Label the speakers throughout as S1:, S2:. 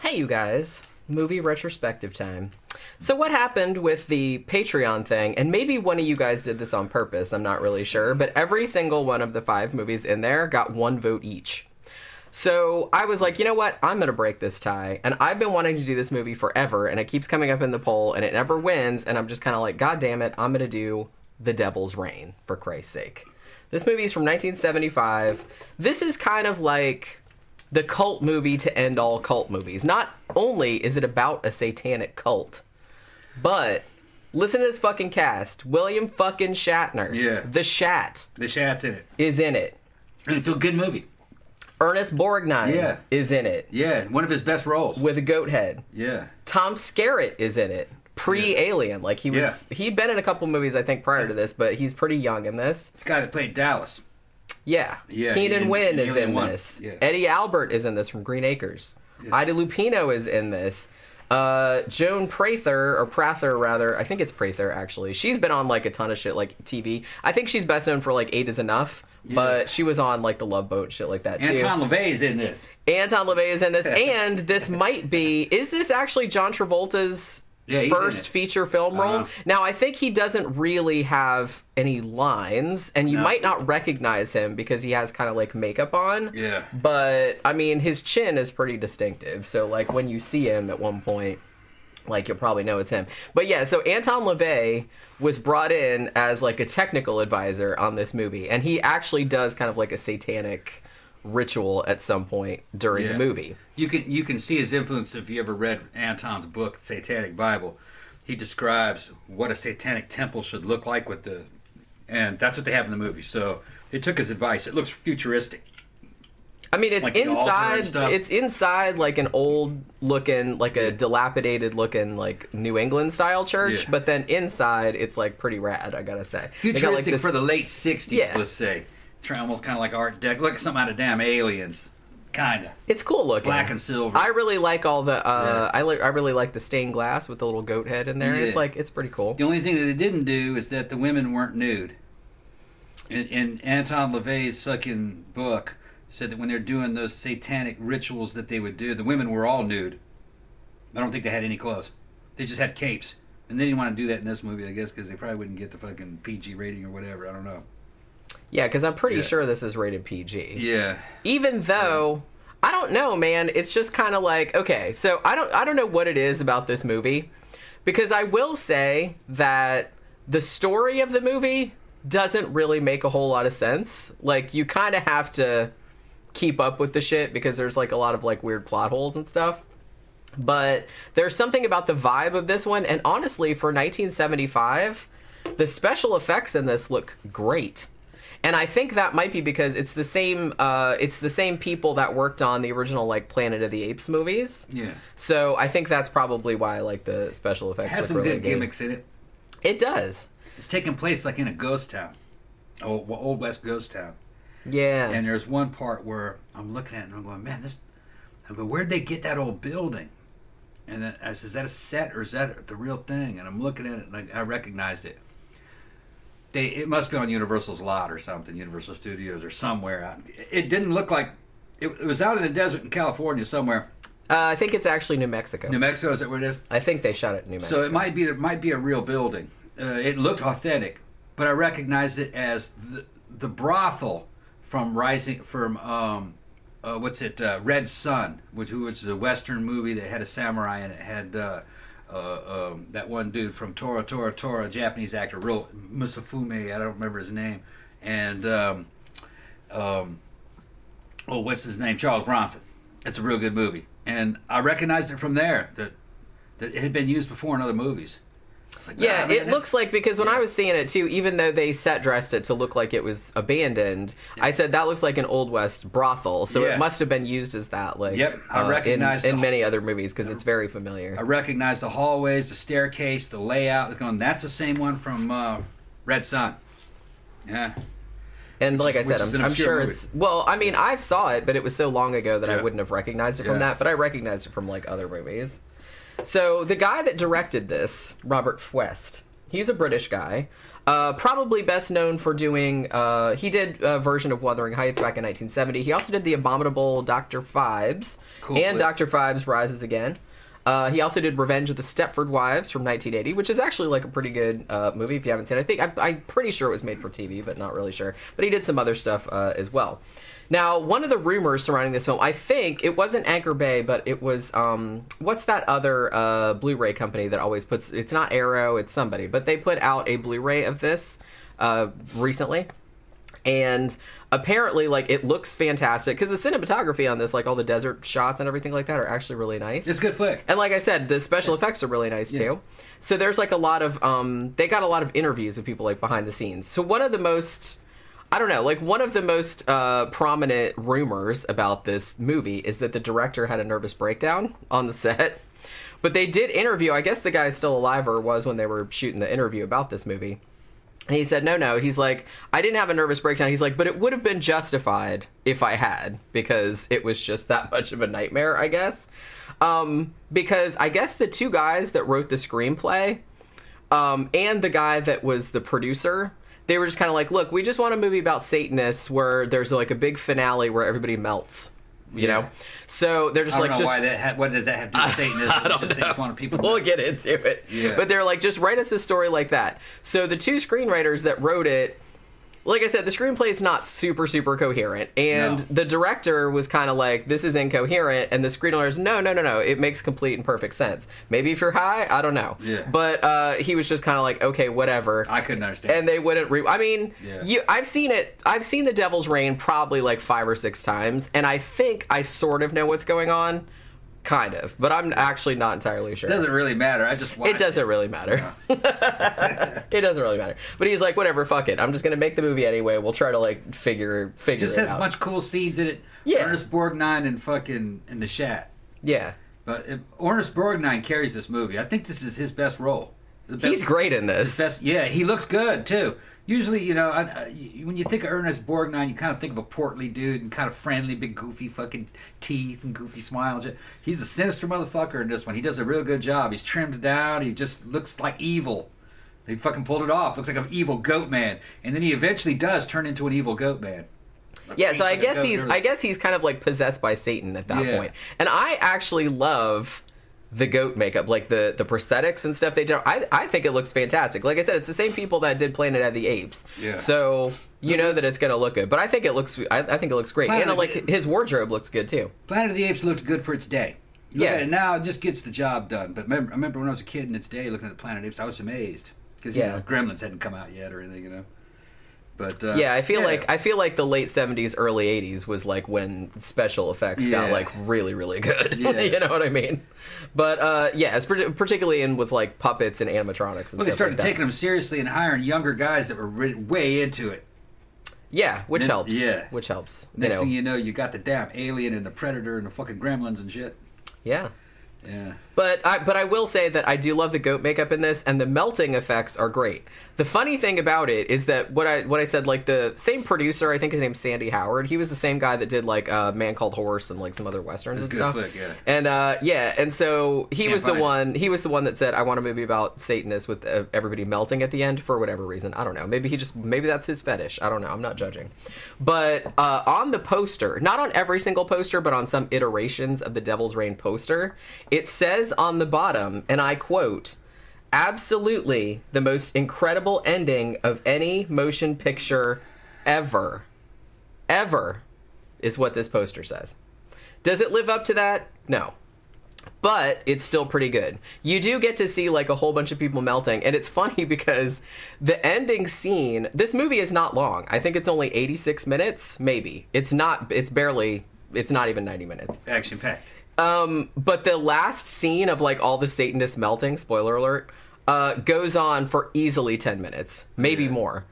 S1: Hey, you guys. Movie retrospective time. So what happened with the Patreon thing, and maybe one of you guys did this on purpose, I'm not really sure, but every single one of the 5 movies in there got 1 vote each. So I was like, you know what? I'm going to break this tie. And I've been wanting to do this movie forever, and it keeps coming up in the poll, and it never wins, and I'm just kind of like, God damn it, I'm going to do The Devil's Reign, for Christ's sake. This movie is from 1975. This is kind of like the cult movie to end all cult movies. Not only is it about a satanic cult, but listen to this fucking cast. William fucking Shatner.
S2: Yeah.
S1: The Shat.
S2: The Shat's in it.
S1: Is in it.
S2: And it's a good movie.
S1: Ernest Borgnine
S2: Yeah.
S1: is in it.
S2: Yeah, one of his best roles.
S1: With a goat head.
S2: Yeah.
S1: Tom Skerritt is in it. Pre-Alien. Like, he'd been in a couple movies, I think, prior to this, but he's pretty young in this.
S2: This guy that played Dallas.
S1: Yeah.
S2: Yeah,
S1: Keenan Wynn is in
S2: Wynn.
S1: this.
S2: Yeah.
S1: Eddie Albert is in this from Green Acres.
S2: Yeah.
S1: Ida Lupino is in this. Joan Prather, rather. I think it's Prather, actually. She's been on, like, a ton of shit, like, TV. I think she's best known for, like, 8 is Enough. Yeah. But she was on, like, The Love Boat and shit like that, too.
S2: Anton LaVey's in this.
S1: Anton LaVey is in this. And this might be... Is this actually John Travolta's first feature film role? Now, I think he doesn't really have any lines, and you might not recognize him because he has kind of, like, makeup on.
S2: Yeah.
S1: But, I mean, his chin is pretty distinctive. So, like, when you see him at one point, like, you'll probably know it's him. But, yeah, so Anton LaVey was brought in as, like, a technical advisor on this movie. And he actually does kind of, like, a satanic ritual at some point during the movie.
S2: You can see his influence if you ever read Anton's book, Satanic Bible. He describes what a satanic temple should look like and that's what they have in the movie. So they took his advice. It looks futuristic.
S1: I mean, it's like inside. It's inside like an old looking, like a dilapidated looking, like New England style church. Yeah. But then inside, it's like pretty rad. I gotta say,
S2: futuristic for the late '60s. Let's say, almost kind of like Art Deco, like something out of damn Aliens. Kinda.
S1: It's cool looking.
S2: Black and silver.
S1: I really like all the. I really like the stained glass with the little goat head in there. Yeah. It's pretty cool.
S2: The only thing that they didn't do is that the women weren't nude. In Anton LaVey's fucking book, said that when they're doing those satanic rituals that they would do, the women were all nude. I don't think they had any clothes. They just had capes, and they didn't want to do that in this movie, I guess, because they probably wouldn't get the fucking PG rating or whatever. I don't know.
S1: Yeah, because I'm pretty sure this is rated PG.
S2: Yeah.
S1: Even though, I don't know, man. It's just kind of like, okay, so I don't know what it is about this movie. Because I will say that the story of the movie doesn't really make a whole lot of sense. Like, you kind of have to keep up with the shit because there's, like, a lot of, like, weird plot holes and stuff. But there's something about the vibe of this one. And honestly, for 1975, the special effects in this look great. And I think that might be because it's the same people that worked on the original, like, Planet of the Apes movies.
S2: Yeah.
S1: So I think that's probably why, like, the special effects
S2: it has some
S1: really
S2: good gimmicks in it.
S1: It does.
S2: It's taking place, like, in a ghost town. Old West ghost town.
S1: Yeah.
S2: And there's one part where I'm looking at it and I'm going, man, where'd they get that old building? And then I said, is that a set or is that the real thing? And I'm looking at it and I recognized it. It must be on Universal's lot or something, Universal Studios or somewhere. It didn't look like... It was out in the desert in California somewhere.
S1: I think it's actually New Mexico.
S2: New Mexico, is that where it is?
S1: I think they shot it in New Mexico.
S2: So it might be a real building. It looked authentic, but I recognized it as the brothel from Red Sun, which is a Western movie that had a samurai and it had that one dude from Tora, Japanese actor, real Musafume, I don't remember his name, and what's his name? Charles Bronson. It's a real good movie, and I recognized it from there that it had been used before in other movies. Like,
S1: yeah, it looks like, because when I was seeing it too, even though they set dressed it to look like it was abandoned, I said that looks like an Old West brothel, so it must have been used as that, like,
S2: I recognized
S1: in many other movies, because it's very familiar.
S2: I recognized the hallways, the staircase, the layout. That's the same one from Red Sun. Yeah.
S1: And like I said, I'm sure it's... Well, I mean, I saw it, but it was so long ago that I wouldn't have recognized it from that, but I recognized it from, like, other movies. So the guy that directed this, Robert Fuest, He's a British guy. Probably best known for doing... he did a version of Wuthering Heights back in 1970. He also did the abominable Dr. Phibes and Dr. Phibes Rises Again. He also did Revenge of the Stepford Wives from 1980, which is actually like a pretty good movie if you haven't seen it. I'm pretty sure it was made for TV, but not really sure. But he did some other stuff as well. Now, one of the rumors surrounding this film, I think it wasn't Anchor Bay, but it was what's that other Blu-ray company that always puts? It's not Arrow, it's somebody, but they put out a Blu-ray of this recently. And apparently, like, it looks fantastic because the cinematography on this, like all the desert shots and everything like that, are actually really nice.
S2: It's a good flick.
S1: And like I said, the special effects are really nice too. So there's like a lot of they got a lot of interviews with people like behind the scenes. So one of the most prominent rumors about this movie is that the director had a nervous breakdown on the set. But they did interview, I guess the guy's still alive, or was when they were shooting the interview about this movie. And he said, no. He's like, I didn't have a nervous breakdown. He's like, but it would have been justified if I had, because it was just that much of a nightmare, I guess. Because I guess the two guys that wrote the screenplay and the guy that was the producer, they were just kind of like, look, we just want a movie about Satanists where there's like a big finale where everybody melts. You know, so they're just
S2: I don't
S1: like,
S2: know
S1: just
S2: what does that have to do with Satanism?
S1: I don't
S2: just
S1: know.
S2: Just want people.
S1: We'll get into it.
S2: Yeah.
S1: But they're like, just write us a story like that. So the two screenwriters that wrote it, like I said, the screenplay is not super, super coherent. And the director was kind of like, this is incoherent. And the screenwriters, no. It makes complete and perfect sense. Maybe if you're high, I don't know.
S2: Yeah.
S1: But he was just kind of like, okay, whatever.
S2: I couldn't understand.
S1: And they wouldn't I've seen it. I've seen The Devil's Reign probably like 5 or 6 times. And I think I sort of know what's going on. Kind of, but I'm actually not entirely sure.
S2: It doesn't really matter. I just watched
S1: it. Doesn't really matter. It doesn't really matter. But he's like, whatever, fuck it. I'm just gonna make the movie anyway. We'll try to like figure it
S2: just
S1: out.
S2: has a bunch of cool scenes in it.
S1: Yeah.
S2: Ernest Borgnine and fucking in the Shat.
S1: Yeah.
S2: But Ernest Borgnine carries this movie. I think this is his best role.
S1: He's great in this.
S2: Yeah, he looks good too. Usually, you know, when you think of Ernest Borgnine, you kind of think of a portly dude and kind of friendly, big goofy fucking teeth and goofy smile. He's a sinister motherfucker in this one. He does a real good job. He's trimmed down. He just looks like evil. They fucking pulled it off. Looks like an evil goat man. And then he eventually does turn into an evil goat man.
S1: Yeah, so I guess he's kind of like possessed by Satan at that point. And I actually love the goat makeup, like the prosthetics and stuff they do. I think it looks fantastic. Like I said, it's the same people that did Planet of the Apes. Yeah. So you know that it's gonna look good. But I think it looks great. And like his wardrobe looks good too.
S2: Planet of the Apes looked good for its day. Look at it now, it just gets the job done. But I remember when I was a kid in its day looking at the Planet of the Apes, I was amazed. Because you know, Gremlins hadn't come out yet or anything, you know. But I feel like the late 70s, early 80s was like when special effects got like really, really good.
S1: You know what I mean? But it's particularly in with like puppets and animatronics and stuff.
S2: They started
S1: like that.
S2: taking them seriously and hiring younger guys that were way into it.
S1: Yeah, which helps. Yeah, which helps.
S2: Next thing you know, you got the damn Alien and the Predator and the fucking Gremlins and shit.
S1: Yeah.
S2: Yeah.
S1: But I will say that I do love the goat makeup in this, and the melting effects are great. The funny thing about it is that what I said, like the same producer, I think his name's Sandy Howard. He was the same guy that did like Man Called Horse and like some other westerns and stuff.
S2: Flick, yeah.
S1: And and so he was the one that said, I want a movie about Satanists with everybody melting at the end for whatever reason. I don't know. Maybe that's his fetish. I don't know. I'm not judging. But on the poster, not on every single poster, but on some iterations of the Devil's Reign poster, it says on the bottom, and I quote, "Absolutely the most incredible ending of any motion picture ever." Ever is what this poster says. Does it live up to that? No. But it's still pretty good. You do get to see like a whole bunch of people melting, and it's funny because the ending scene, this movie is not long. I think it's only 86 minutes, maybe. It's not even 90 minutes.
S2: Action packed.
S1: But the last scene of like all the Satanists melting, spoiler alert, goes on for easily 10 minutes, maybe more.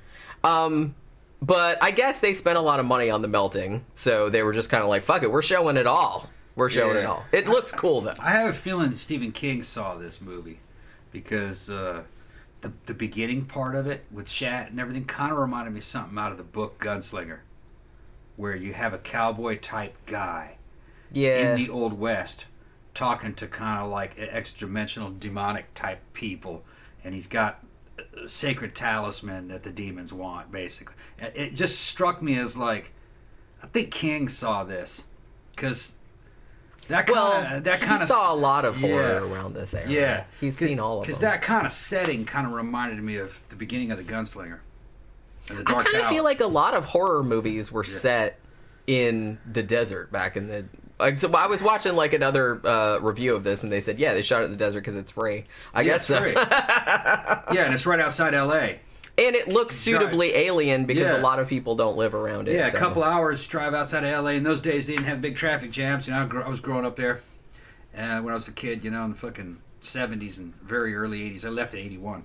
S1: But I guess they spent a lot of money on the melting, so they were just kind of like, fuck it, we're showing it all. It all. It looks cool though.
S2: I have a feeling Stephen King saw this movie because the beginning part of it with Shat and everything kind of reminded me of something out of the book Gunslinger, where you have a cowboy type guy in the Old West talking to kind of like extra-dimensional demonic type people, and he's got sacred talisman that the demons want. Basically, it just struck me as like, I think King saw this because that kind of
S1: he saw a lot of horror
S2: Yeah.
S1: around this era.
S2: Yeah,
S1: He's seen all of them.
S2: Because that kind of setting kind of reminded me of the beginning of The Gunslinger. And the
S1: I
S2: Dark
S1: kind of
S2: Tower.
S1: feel like a lot of horror movies were set in the desert back in the... Like, so I was watching like another review of this, and they said, yeah, they shot it in the desert because it's free. I guess
S2: it's
S1: so.
S2: free. Yeah, and it's right outside L.A.
S1: And it looks suitably alien because
S2: Yeah.
S1: a lot of people don't live around it.
S2: Yeah,
S1: so.
S2: a couple hours drive outside of L.A. In those days, they didn't have big traffic jams. You know, I was growing up there when I was a kid, you know, in the fucking 70s and very early 80s. I left at 81.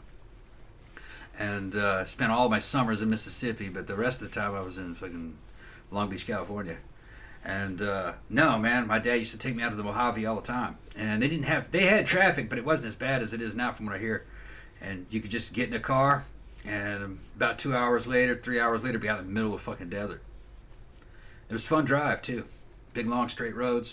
S2: And spent all my summers in Mississippi, but the rest of the time I was in fucking Long Beach, California. And no, man, my dad used to take me out to the Mojave all the time. And they had traffic, but it wasn't as bad as it is now from what I hear. And you could just get in a car, and about 2 hours later, 3 hours later, be out in the middle of the fucking desert. It was a fun drive too, big long straight roads.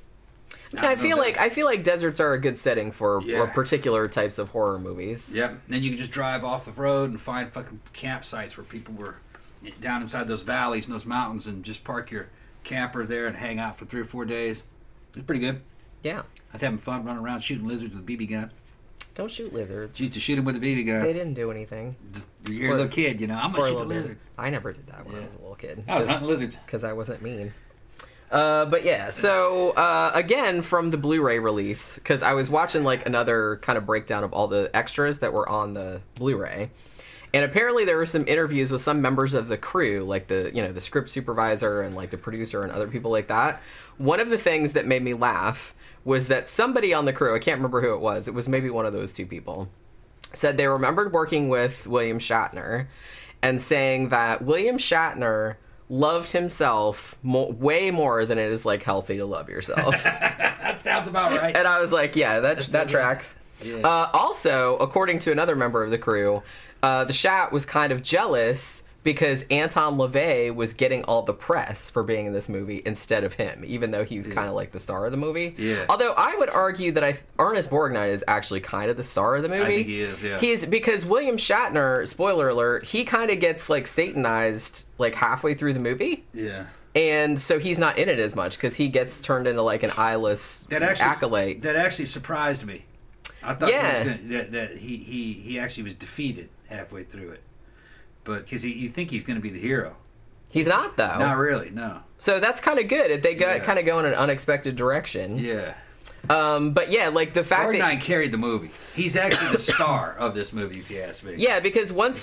S1: I feel like deserts are a good setting for
S2: Yeah.
S1: particular types of horror movies.
S2: Yep. And then you can just drive off the road and find fucking campsites where people were down inside those valleys and those mountains, and just park your camper there and hang out for 3 or 4 days. It was pretty good.
S1: Yeah.
S2: I was having fun running around shooting lizards with a BB gun.
S1: Don't shoot lizards.
S2: You used to shoot them with a BB gun.
S1: They didn't do anything.
S2: You're a little kid, you know. I'm
S1: Or
S2: gonna
S1: a
S2: shoot a
S1: little bit.
S2: lizard.
S1: I never did that when I was a little kid.
S2: I was hunting lizards.
S1: Because I wasn't mean. But yeah, so again, from the Blu-ray release, because I was watching like another kind of breakdown of all the extras that were on the Blu-ray, and apparently there were some interviews with some members of the crew, like the script supervisor and like the producer and other people like that. One of the things that made me laugh was that somebody on the crew, I can't remember who it was maybe one of those two people, said they remembered working with William Shatner and saying that William Shatner loved himself way more than it is like healthy to love yourself.
S2: That sounds about right.
S1: And I was like, yeah, that tracks.
S2: Yeah.
S1: Also, according to another member of the crew, the Shat was kind of jealous because Anton LaVey was getting all the press for being in this movie instead of him, even though he was kind of like the star of the movie.
S2: Yeah.
S1: Although I would argue that Ernest Borgnine is actually kind of the star of the movie.
S2: I think he is, yeah.
S1: He's because William Shatner, spoiler alert, he kind of gets like satanized like halfway through the movie.
S2: Yeah.
S1: And so he's not in it as much because he gets turned into like an eyeless acolyte.
S2: That actually surprised me. I thought
S1: Yeah.
S2: that he actually was defeated halfway through it. But because you think he's going to be the hero.
S1: He's not though.
S2: Not really, no.
S1: So that's kind of good. They kind of go in an unexpected direction.
S2: Yeah.
S1: But yeah, like the fact that
S2: Borgnine carried the movie. He's actually the star of this movie, if you ask me.
S1: yeah, because once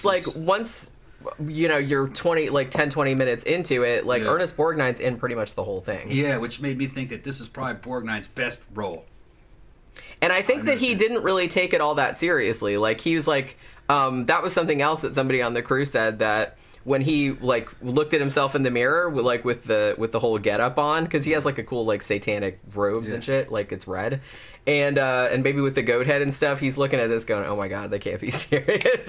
S1: you know you're 10-20 minutes into it, like
S2: Yeah.
S1: Ernest Borgnine's in pretty much the whole thing.
S2: Yeah, which made me think that this is probably Borgnine's best role.
S1: And I think that he didn't really take it all that seriously. Like he was like, that was something else that somebody on the crew said that when he like looked at himself in the mirror with the whole getup on, because he has like a cool like satanic robes and shit, like it's red, and maybe with the goat head and stuff, he's looking at this going, oh my god, they can't be serious.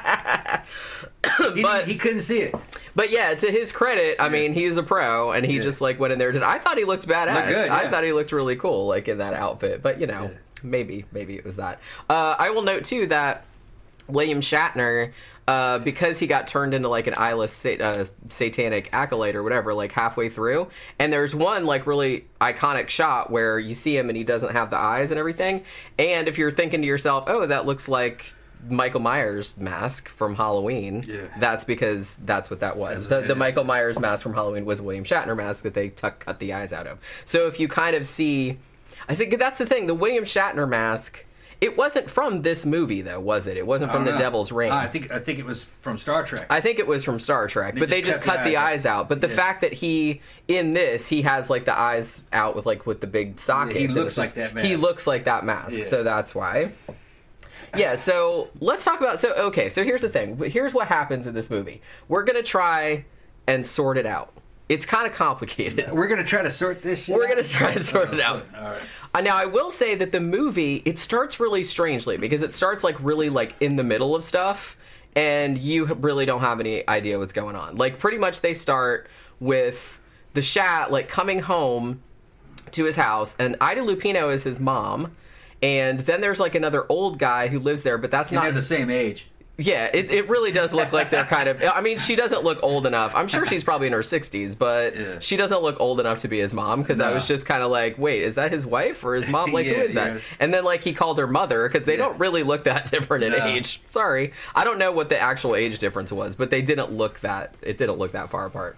S1: But
S2: he couldn't see it.
S1: But yeah, to his credit, I mean, he's a pro, and he just like went in there. I thought he looked badass.
S2: Looked good,
S1: I
S2: yeah.
S1: thought he looked really cool, like in that outfit. But you know, maybe it was that. I will note too that William Shatner, because he got turned into like an eyeless satanic acolyte or whatever, like halfway through, and there's one like really iconic shot where you see him and he doesn't have the eyes and everything. And if you're thinking to yourself, oh, that looks like Michael Myers mask from Halloween.
S2: Yeah.
S1: That's because that's what that was.
S2: That's what
S1: The
S2: it
S1: Michael Myers mask from Halloween was a William Shatner mask that they cut the eyes out of. So if you kind of see, I think that's the thing. The William Shatner mask, it wasn't from this movie though, was it? It wasn't from The Devil's Ring.
S2: I think it was from Star Trek.
S1: I think it was from Star Trek, but they just cut the eyes out. But the fact that he has like the eyes out with the big socket.
S2: he looks like that mask.
S1: He looks like that mask,
S2: Yeah.
S1: so that's why. Yeah, so let's talk about... So here's the thing. Here's what happens in this movie. We're going to try and sort it out. It's kind of complicated.
S2: We're going to try to sort this shit
S1: We're
S2: out?
S1: going to try and sort it out.
S2: All right.
S1: Now, I will say that the movie, it starts really strangely because it starts like really like in the middle of stuff and you really don't have any idea what's going on. Like pretty much they start with the Shat like coming home to his house and Ida Lupino is his mom. And then there's like another old guy who lives there, but that's
S2: And
S1: not...
S2: they're the same age.
S1: Yeah, it really does look like they're kind of... I mean, she doesn't look old enough. I'm sure she's probably in her 60s, but she doesn't look old enough to be his mom, because I was just kind of like, wait, is that his wife or his mom? Like, who is that? And then, like, he called her mother, because they don't really look that different in age. Sorry. I don't know what the actual age difference was, but they didn't look that... It didn't look that far apart.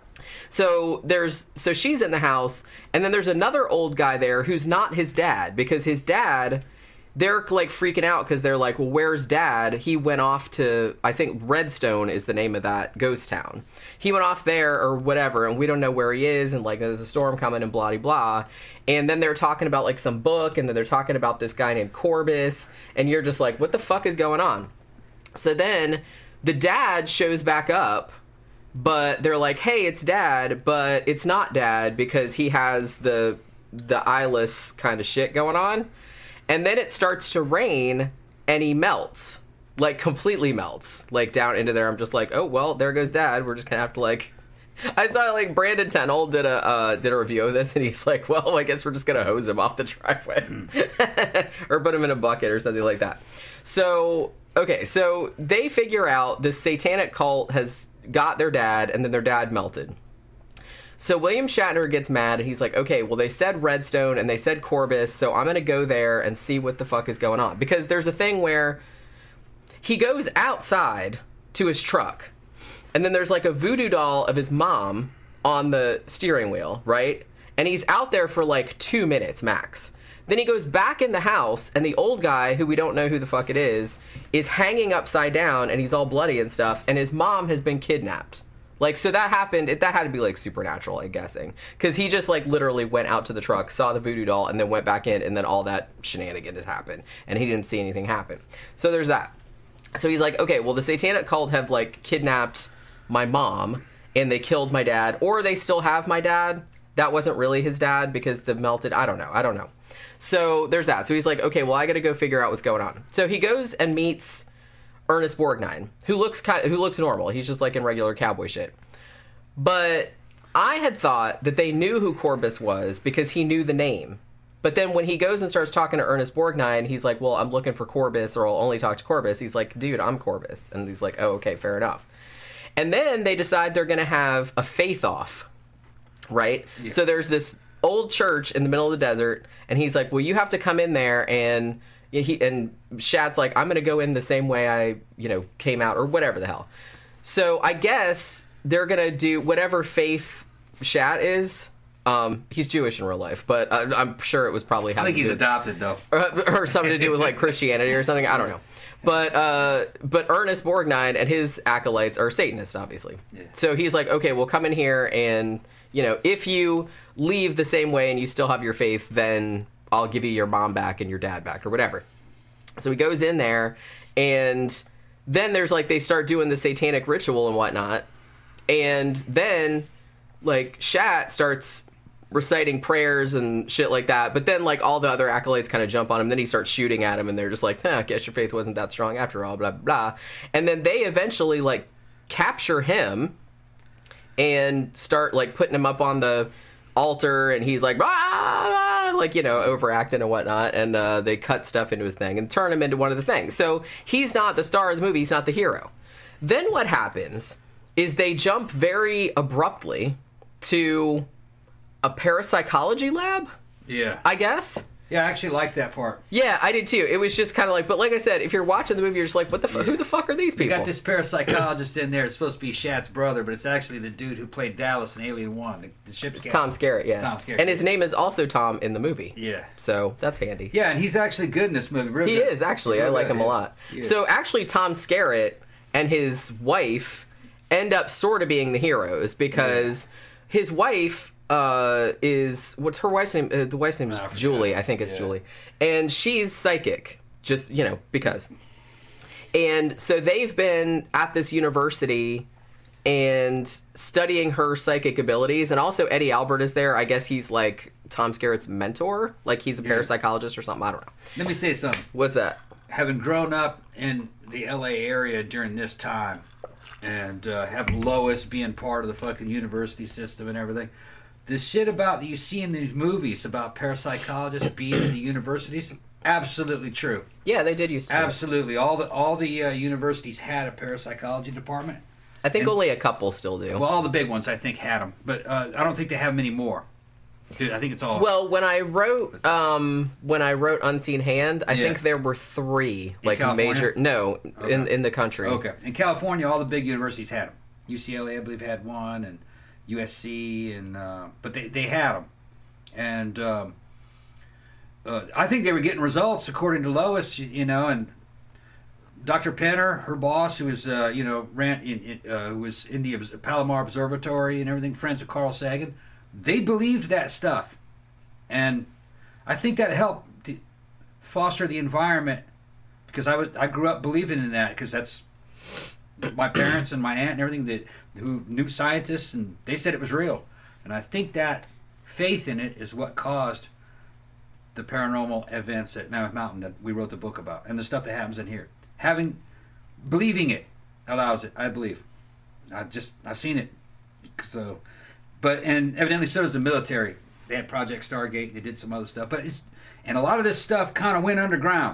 S1: So she's in the house, and then there's another old guy there who's not his dad, because his dad... They're, like, freaking out because they're like, well, where's Dad? He went off to, I think Redstone is the name of that ghost town. He went off there or whatever, and we don't know where he is, and, like, there's a storm coming and blah-de-blah. And then they're talking about, like, some book, and then they're talking about this guy named Corbus, and you're just like, what the fuck is going on? So then the dad shows back up, but they're like, hey, it's Dad, but it's not Dad because he has the eyeless kind of shit going on. And then it starts to rain, and he melts. Like, completely melts. Like, down into there. I'm just like, oh, well, there goes Dad. We're just gonna have to, like... I saw, like, Brandon Tennell did a review of this, and he's like, well, I guess we're just gonna hose him off the driveway. Or put him in a bucket or something like that. So, okay, so they figure out this satanic cult has got their dad, and then their dad melted. So William Shatner gets mad, and he's like, okay, well, they said Redstone, and they said Corbus, so I'm going to go there and see what the fuck is going on. Because there's a thing where he goes outside to his truck, and then there's, like, a voodoo doll of his mom on the steering wheel, right? And he's out there for, like, 2 minutes max. Then he goes back in the house, and the old guy, who we don't know who the fuck it is hanging upside down, and he's all bloody and stuff, and his mom has been kidnapped. Like, so that happened, that had to be, like, supernatural, I'm guessing. Because he just, like, literally went out to the truck, saw the voodoo doll, and then went back in, and then all that shenanigan had happened. And he didn't see anything happen. So there's that. So he's like, okay, well, the satanic cult have, like, kidnapped my mom, and they killed my dad. Or they still have my dad. That wasn't really his dad, because the melted... I don't know. So there's that. So he's like, okay, well, I gotta go figure out what's going on. So he goes and meets... Ernest Borgnine, who looks normal. He's just like in regular cowboy shit. But I had thought that they knew who Corbus was because he knew the name. But then when he goes and starts talking to Ernest Borgnine, he's like, well, I'm looking for Corbus, or I'll only talk to Corbus. He's like, dude, I'm Corbus. And he's like, oh, okay, fair enough. And then they decide they're going to have a faith-off, right? Yeah. So there's this old church in the middle of the desert, and he's like, well, you have to come in there and... and Shat's like, I'm going to go in the same way I, came out, or whatever the hell. So I guess they're going to do whatever faith Shat is. He's Jewish in real life, but I'm sure it was probably how
S2: I think he's adopted, though.
S1: Or something to do with, like, Christianity or something. I don't know. But Ernest Borgnine and his acolytes are Satanists, obviously. Yeah. So he's like, okay, well, come in here and, if you leave the same way and you still have your faith, then... I'll give you your mom back and your dad back or whatever. So he goes in there, and then there's, like, they start doing the satanic ritual and whatnot. And then, like, Shat starts reciting prayers and shit like that. But then, like, all the other acolytes kind of jump on him. Then he starts shooting at him, and they're just like, I guess your faith wasn't that strong after all, blah, blah. And then they eventually, like, capture him and start, like, putting him up on the altar, and he's like, like, overacting and whatnot, and they cut stuff into his thing and turn him into one of the things. So he's not the star of the movie, he's not the hero. Then what happens is they jump very abruptly to a parapsychology lab?
S2: Yeah.
S1: I guess?
S2: Yeah, I actually liked that part.
S1: Yeah, I did too. It was just kind of like, but like I said, if you're watching the movie, you're just like, what the fuck? Who the fuck are these people?
S2: You got this parapsychologist in there. It's supposed to be Shat's brother, but it's actually the dude who played Dallas in Alien 1. The ship's captain.
S1: Tom Skerritt, yeah.
S2: Tom Skerritt.
S1: And his name is also Tom in the movie.
S2: Yeah.
S1: So that's handy.
S2: Yeah, and he's actually good in this movie. Really
S1: he
S2: good.
S1: Is, actually. I like him a lot. Yeah. So actually, Tom Skerritt and his wife end up sort of being the heroes because his wife... what's her wife's name? The wife's name is Julie. I think it's Julie. And she's psychic. Just, because. And so they've been at this university and studying her psychic abilities. And also Eddie Albert is there. I guess he's like Tom Skerritt's mentor. Like he's a parapsychologist or something. I don't know.
S2: Let me say something.
S1: What's that?
S2: Having grown up in the LA area during this time and having Lois being part of the fucking university system and everything... The shit about that you see in these movies about parapsychologists being in the universities, Absolutely true.
S1: Yeah, they did used to.
S2: Absolutely. All the universities had a parapsychology department.
S1: I think only a couple still do.
S2: Well, all the big ones I think had them, but I don't think they have many more. Dude, I think it's all.
S1: Well, when I wrote Unseen Hand, I think there were 3 like
S2: California?
S1: major. No,
S2: Okay.
S1: in the country.
S2: Okay. In California, all the big universities had them. UCLA, I believe, had one, and USC, and but they had them, and I think they were getting results according to Lois, and Dr. Penner, her boss, who was who was in the Palomar Observatory and everything, friends of Carl Sagan, they believed that stuff, and I think that helped to foster the environment because I grew up believing in that because that's my parents and my aunt and everything who knew scientists, and they said it was real, and I think that faith in it is what caused the paranormal events at Mammoth Mountain that we wrote the book about, and the stuff that happens in here. Believing it allows it, I believe. I've seen it. So, and evidently so does the military. They had Project Stargate. They did some other stuff, and a lot of this stuff kind of went underground.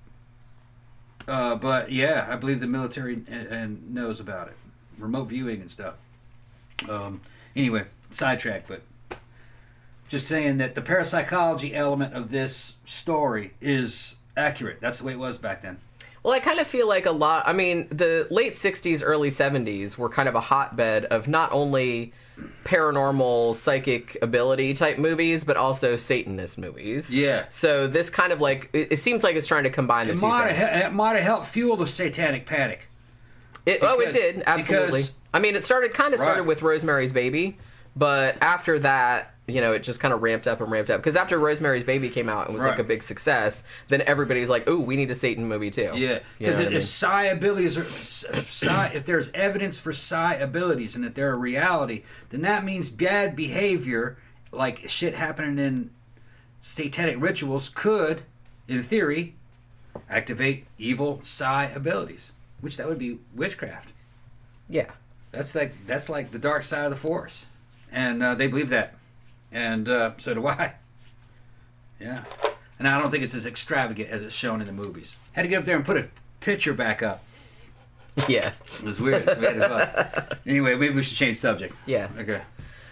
S2: But yeah, I believe the military and knows about it. Remote viewing and stuff. Anyway, sidetrack, but just saying that the parapsychology element of this story is accurate. That's the way it was back then.
S1: Well, I kind of feel like the late 60s, early 70s were kind of a hotbed of not only paranormal, psychic ability type movies, but also Satanist movies.
S2: Yeah.
S1: So this kind of it seems like it's trying to combine the two things.
S2: It might have helped fuel the satanic panic.
S1: It did, absolutely. It started with Rosemary's Baby, but after that, it just kind of ramped up and ramped up. Because after Rosemary's Baby came out and was like a big success, then everybody's like, "Ooh, we need a Satan movie too."
S2: Yeah, because if psi abilities if there's evidence for psi abilities and that they're a reality, then that means bad behavior, like shit happening in satanic rituals, could, in theory, activate evil psi abilities, which that would be witchcraft.
S1: Yeah,
S2: that's like the dark side of the force, and they believe that. And so do I. Yeah. And I don't think it's as extravagant as it's shown in the movies. Had to get up there and put a picture back up.
S1: Yeah.
S2: It was weird. Anyway, maybe we should change subject.
S1: Yeah.
S2: Okay.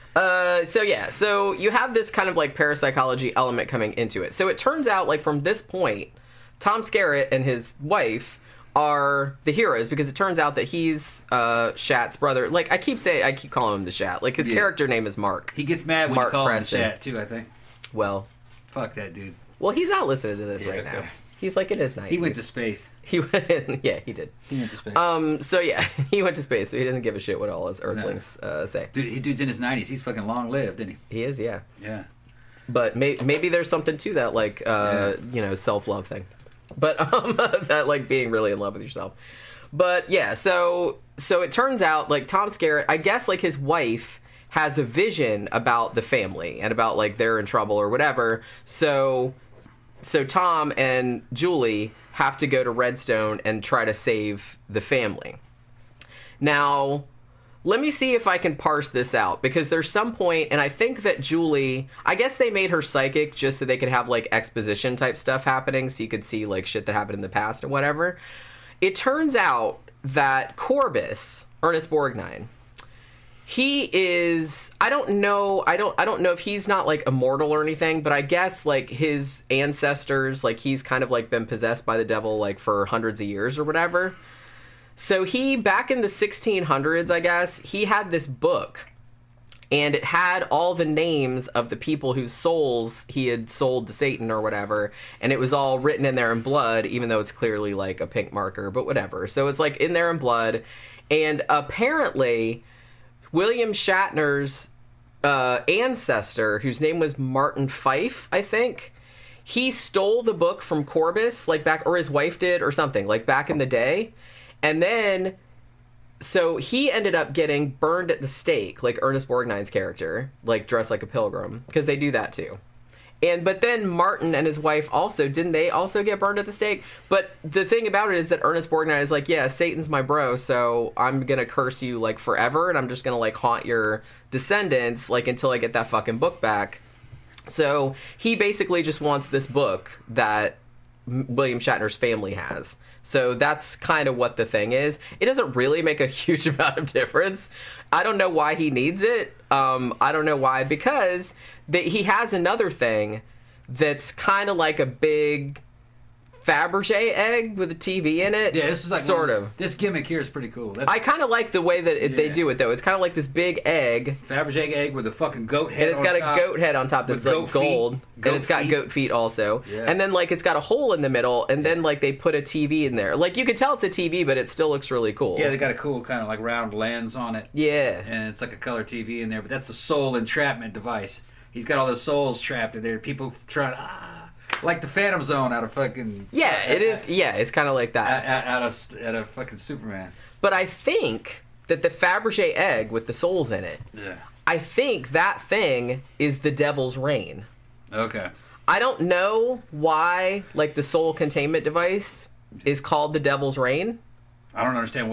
S1: So you have this kind of parapsychology element coming into it. So it turns out from this point, Tom Skerritt and his wife are the heroes because it turns out that he's Shat's brother. I keep calling him the Shat. His character name is Mark.
S2: He gets mad when
S1: Mark
S2: you call
S1: Preston.
S2: him Shat too, I think.
S1: Well,
S2: fuck that dude.
S1: Well, he's not listening to this right now. He's in his 90s.
S2: He went to space.
S1: He went. Yeah, he did.
S2: He went to space.
S1: So yeah, he went to space. So he doesn't give a shit what all his Earthlings say.
S2: Dude's in his 90s. He's fucking long lived, isn't he?
S1: He is. Yeah.
S2: Yeah.
S1: But maybe there's something to that, self-love thing. But that being really in love with yourself. But yeah, so it turns out Tom Skerritt, I guess his wife has a vision about the family and about they're in trouble or whatever. So Tom and Julie have to go to Redstone and try to save the family. Now, let me see if I can parse this out, because there's some point, and I think that Julie, I guess they made her psychic just so they could have exposition type stuff happening, so you could see shit that happened in the past or whatever. It turns out that Corbus, Ernest Borgnine, he is, I don't know if he's not immortal or anything, but I guess his ancestors, he's kind of been possessed by the devil for hundreds of years or whatever. So he, back in the 1600s, I guess, he had this book, and it had all the names of the people whose souls he had sold to Satan or whatever, and it was all written in there in blood, even though it's clearly a pink marker, but whatever. So it's in there in blood, and apparently William Shatner's ancestor, whose name was Martin Fife, I think, he stole the book from Corbus, back, or his wife did, or something, back in the day. And then, so he ended up getting burned at the stake, Ernest Borgnine's character, dressed like a pilgrim, because they do that too. But then Martin and his wife didn't they also get burned at the stake? But the thing about it is that Ernest Borgnine is yeah, Satan's my bro, so I'm gonna curse you forever, and I'm just gonna haunt your descendants until I get that fucking book back. So he basically just wants this book that William Shatner's family has. So that's kind of what the thing is. It doesn't really make a huge amount of difference. I don't know why he needs it. I don't know why, because he has another thing that's kind of like a big Fabergé egg with a TV in it.
S2: Yeah, this is like
S1: sort of.
S2: This gimmick here is pretty cool.
S1: I kind of like the way that they do it, though. It's kind of like this big egg.
S2: Fabergé egg with a fucking goat head.
S1: And it's got a goat head on top that's like gold, and it's got goat feet also. Yeah. And then like it's got a hole in the middle, and then like they put a TV in there. Like you can tell it's a TV, but it still looks really cool.
S2: Yeah, they got a cool kind of like round lens on it.
S1: Yeah.
S2: And it's like a color TV in there, but that's the soul entrapment device. He's got all the souls trapped in there. People trying like the Phantom Zone out of fucking...
S1: Yeah, it is. Yeah, it's kind of like that.
S2: Out of fucking Superman.
S1: But I think that the Fabergé egg with the souls in it, I think that thing is the Devil's Reign.
S2: Okay.
S1: I don't know why, like, the soul containment device is called the Devil's Reign.
S2: I don't understand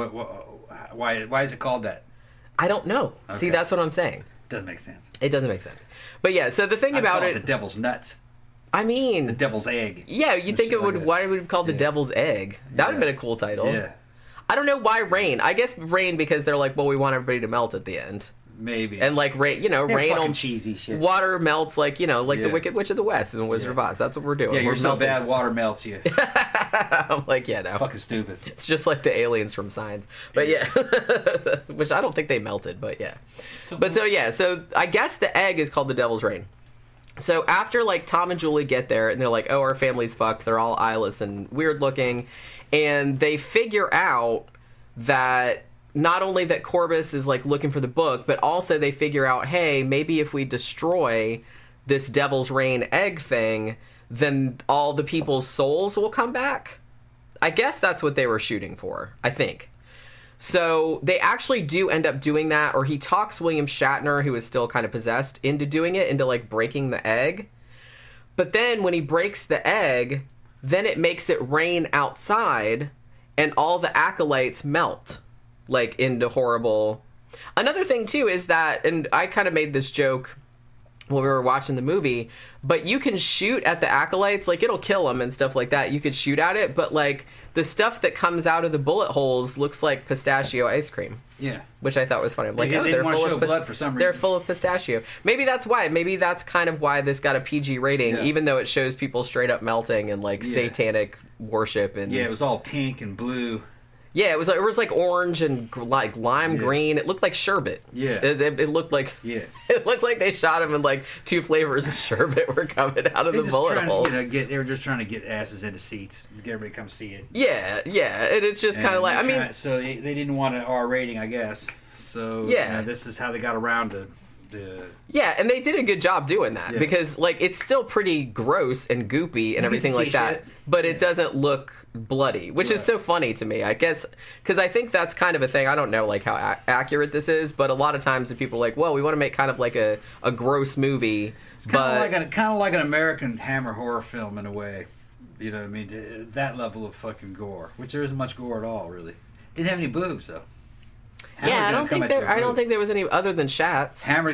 S2: why is it called that?
S1: I don't know. Okay. See, that's what I'm saying.
S2: Doesn't make sense.
S1: It doesn't make sense. But yeah, so the thing about it...
S2: the Devil's Nuts.
S1: I mean...
S2: The Devil's Egg.
S1: Yeah, you'd think it would... Like why would it be called the Devil's Egg? That would have been a cool title.
S2: Yeah.
S1: I don't know why rain. I guess rain because they're like, well, we want everybody to melt at the end.
S2: Maybe.
S1: And like rain, rain on
S2: cheesy shit.
S1: Water melts like the Wicked Witch of the West and the Wizard of Oz. That's what we're doing.
S2: Yeah,
S1: we're
S2: so bad water melts you.
S1: I'm like, yeah, no.
S2: Fucking stupid.
S1: It's just like the aliens from Signs. But yeah. Which I don't think they melted, but yeah. But so I guess the egg is called the Devil's Reign. So after like Tom and Julie get there and they're like, oh, our family's fucked. They're all eyeless and weird looking. And they figure out that not only that Corbus is like looking for the book, but also they figure out, hey, maybe if we destroy this Devil's Reign egg thing, then all the people's souls will come back. I guess that's what they were shooting for, I think. So they actually do end up doing that, or he talks William Shatner, who is still kind of possessed, into doing it, into like breaking the egg. But then when he breaks the egg, then it makes it rain outside, and all the acolytes melt, like into horrible... Another thing too is that, and I kind of made this joke when we were watching the movie, but you can shoot at the acolytes, like it'll kill them and stuff like that. You could shoot at it, but like the stuff that comes out of the bullet holes looks like pistachio ice cream.
S2: Yeah,
S1: which I thought was funny. I'm like,
S2: they didn't want to show blood for some reason.
S1: They're full of pistachio. Maybe that's why. Maybe that's kind of why this got a PG rating, even though it shows people straight up melting and like satanic worship and
S2: it was all pink and blue.
S1: Yeah, it was like orange and like lime green. It looked like sherbet.
S2: Yeah,
S1: it looked like it looked like they shot him and like two flavors of sherbet were coming out of the bullet hole.
S2: They were just trying to get asses into seats. Get everybody to come see it.
S1: Yeah, and it's just kind of like
S2: so they didn't want an R rating, I guess. So this is how they got around to.
S1: Yeah, and they did a good job doing that because like it's still pretty gross and goopy and everything like that, but it doesn't look bloody, which is so funny to me, I guess, because I think that's kind of a thing. I don't know like how accurate this is, but a lot of times the people are like, well, we want to make kind of like a gross movie.
S2: It's kind of like an American Hammer horror film in a way. You know what I mean? That level of fucking gore, which there isn't much gore at all, really. Didn't have any boobs though.
S1: I don't think there was any other than Shats.
S2: Hammer,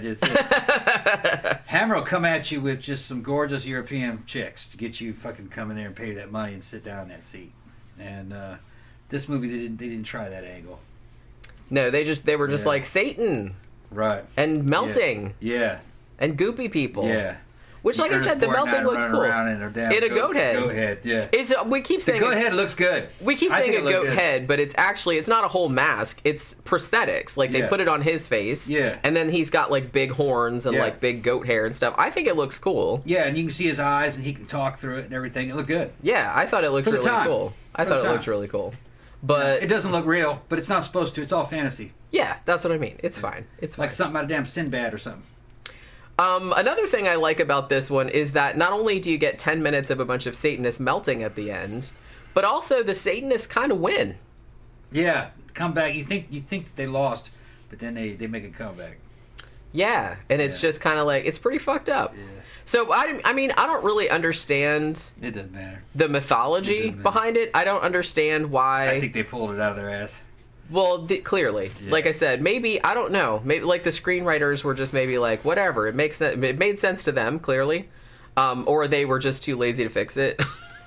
S2: Hammer will come at you with just some gorgeous European chicks to get you fucking come in there and pay that money and sit down in that seat. And this movie, they didn't try that angle.
S1: No, they were just like Satan,
S2: right?
S1: And melting, and goopy people, Which, like I said, the melting looks cool. In a goat head.
S2: Goat head, yeah.
S1: We keep saying
S2: the goat head looks good.
S1: We keep saying a goat head, but it's not a whole mask. It's prosthetics. Like they put it on his face.
S2: Yeah.
S1: And then he's got like big horns and like big goat hair and stuff. I think it looks cool.
S2: Yeah, and you can see his eyes and he can talk through it and everything. It looked good.
S1: Yeah, I thought it looked really cool. I thought it looked really cool. But
S2: it doesn't look real, but it's not supposed to. It's all fantasy.
S1: Yeah, that's what I mean. It's fine. It's fine.
S2: Like something out of damn Sinbad or something.
S1: Another thing I like about this one is that not only do you get 10 minutes of a bunch of Satanists melting at the end, but also the Satanists kind of win.
S2: Yeah, come back. You think they lost, but then they make a comeback.
S1: Yeah, and it's just kind of like, it's pretty fucked up. Yeah. So, I mean, I don't really understand...
S2: It doesn't matter.
S1: ...the mythology behind it. I don't understand why...
S2: I think they pulled it out of their ass.
S1: Well, clearly. Yeah. Like I said, maybe, I don't know. Maybe, like, the screenwriters were just maybe like, whatever. It made sense to them, clearly. Or they were just too lazy to fix it.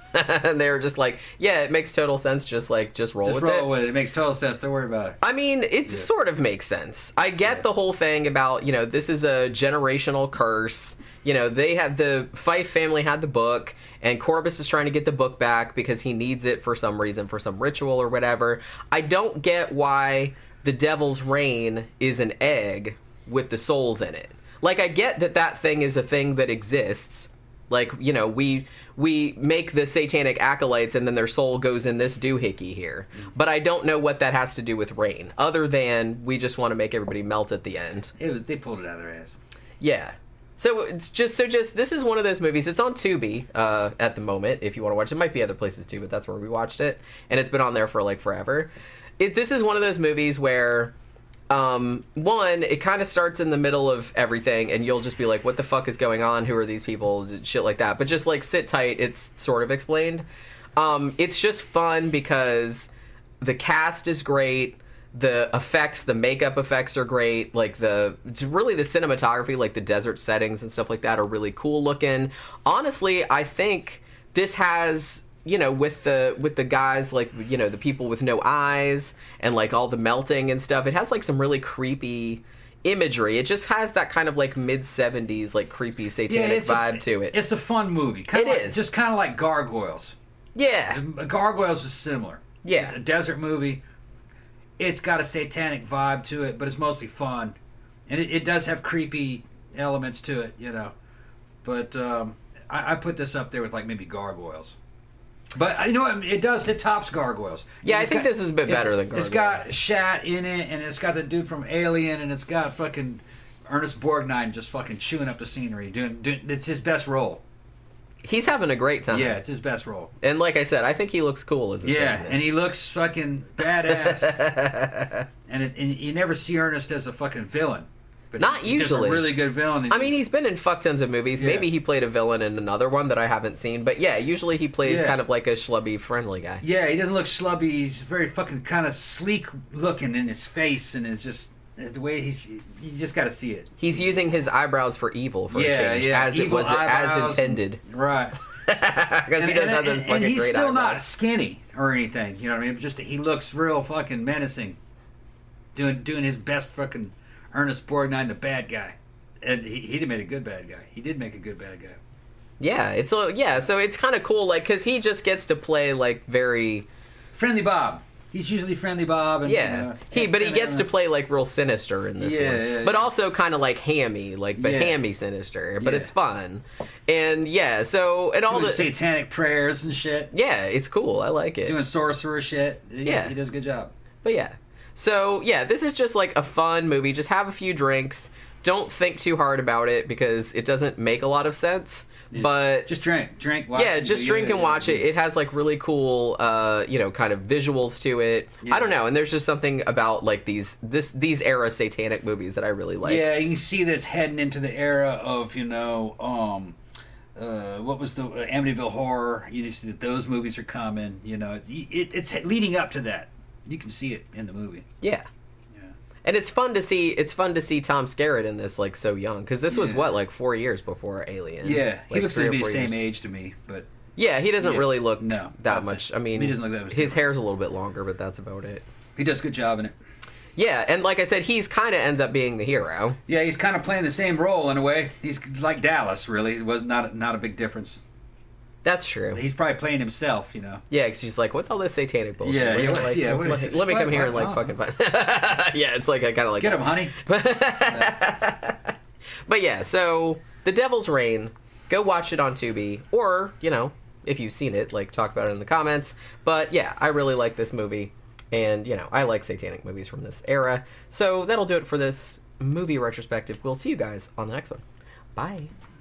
S1: And they were just like, yeah, it makes total sense. Just roll
S2: Just
S1: with
S2: roll
S1: it.
S2: with it. It makes total sense. Don't worry about it.
S1: I mean, it sort of makes sense. I get the whole thing about, this is a generational curse. The Fife family had the book, and Corbus is trying to get the book back because he needs it for some reason, for some ritual or whatever. I don't get why the Devil's Reign is an egg with the souls in it. Like, I get that thing is a thing that exists. Like, we make the satanic acolytes and then their soul goes in this doohickey here. But I don't know what that has to do with rain, other than we just want to make everybody melt at the end.
S2: They pulled it out of their ass.
S1: Yeah. So it's just this is one of those movies. It's on Tubi at the moment, if you want to watch it. It might be other places too, but that's where we watched it. And it's been on there for like forever. This is one of those movies where... one, it kind of starts in the middle of everything, and you'll just be like, what the fuck is going on? Who are these people? Shit like that. But just, like, sit tight. It's sort of explained. It's just fun because the cast is great. The effects, the makeup effects are great. Like, it's really the cinematography, like the desert settings and stuff like that are really cool looking. Honestly, I think this has... with the guys, like, the people with no eyes and, like, all the melting and stuff, it has, like, some really creepy imagery. It just has that kind of, like, mid-70s, like, creepy satanic vibe to it.
S2: It's a fun movie. Just kind of like Gargoyles.
S1: Yeah.
S2: Gargoyles is similar.
S1: Yeah.
S2: It's a desert movie. It's got a satanic vibe to it, but it's mostly fun. And it does have creepy elements to it, But I put this up there with, like, maybe Gargoyles. But you know what? It tops Gargoyles.
S1: Yeah, I think this is a bit better than Gargoyles.
S2: It's got Shat in it, and it's got the dude from Alien, and it's got fucking Ernest Borgnine just fucking chewing up the scenery. It's his best role.
S1: He's having a great time.
S2: Yeah, it's his best role.
S1: And like I said, I think he looks cool as a Satanist.
S2: And he looks fucking badass. and you never see Ernest as a fucking villain. But
S1: not usually.
S2: He's a really good villain.
S1: I mean, he's been in fuck tons of movies. Yeah. Maybe he played a villain in another one that I haven't seen. But yeah, usually he plays kind of like a schlubby, friendly guy.
S2: Yeah, he doesn't look schlubby. He's very fucking kind of sleek looking in his face, and it's just the way you just got to see it.
S1: He's using his eyebrows for evil for a change, as
S2: evil
S1: it was as intended.
S2: Right.
S1: Because he does have those fucking great eyebrows.
S2: And he's still not skinny or anything. You know what I mean? Just he looks real fucking menacing. Doing his best fucking Ernest Borgnine, the bad guy. And he did make a good bad guy. He did make a good bad guy.
S1: Yeah, so it's kind of cool, like, because he just gets to play, like, very...
S2: Friendly Bob. He's usually Friendly Bob. And,
S1: yeah, he gets to play, like, real sinister in this one.
S2: Yeah,
S1: but also kind of, like, hammy, hammy sinister. But it's fun. And, yeah, so... and all
S2: the satanic prayers and shit.
S1: Yeah, it's cool. I like it.
S2: Doing sorcerer shit. He does a good job.
S1: But, yeah. So, yeah, this is just, like, a fun movie. Just have a few drinks. Don't think too hard about it because it doesn't make a lot of sense. Yeah. But
S2: just drink, watch.
S1: Yeah, just drink and watch it. It has like really cool, kind of visuals to it. Yeah. I don't know, and there's just something about like these era satanic movies that I really like.
S2: Yeah, you can see that it's heading into the era of what was the Amityville Horror? You see that those movies are coming. It's leading up to that. You can see it in the movie.
S1: Yeah. And it's fun to see Tom Skerritt in this, like, so young. Because this was, like 4 years before Alien?
S2: Yeah,
S1: like,
S2: he looks to be the same age to me, but...
S1: Yeah, he doesn't really look that much. I mean,
S2: he doesn't look that much.
S1: His hair's a little bit longer, but that's about it.
S2: He does a good job in it.
S1: Yeah, and like I said, he's kind of ends up being the hero.
S2: Yeah, he's kind of playing the same role in a way. He's like Dallas, really. It was not a big difference.
S1: That's true.
S2: He's probably playing himself,
S1: Yeah, because he's like, what's all this satanic bullshit?
S2: Yeah,
S1: let me come here and, like, fucking fight. Yeah, it's like, I kind of like...
S2: Get him, honey.
S1: But yeah, so, The Devil's Reign, go watch it on Tubi, or, if you've seen it, like, talk about it in the comments. But yeah, I really like this movie, and, I like satanic movies from this era. So that'll do it for this movie retrospective. We'll see you guys on the next one. Bye.